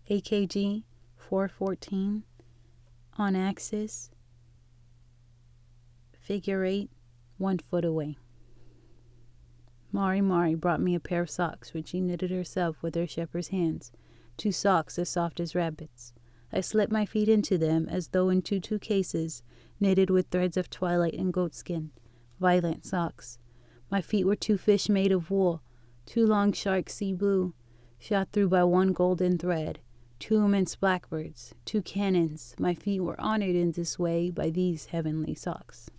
AKG 414, on axis, figure 8, 1 foot away. Mari brought me a pair of socks, which she knitted herself with her shepherd's hands, 2 socks as soft as rabbits. I slipped my feet into them as though in tutu cases, knitted with threads of twilight and goatskin. Violent socks. My feet were 2 fish made of wool, 2 long sharks sea blue, shot through by 1 golden thread, 2 immense blackbirds, 2 cannons. My feet were honored in this way by these heavenly socks.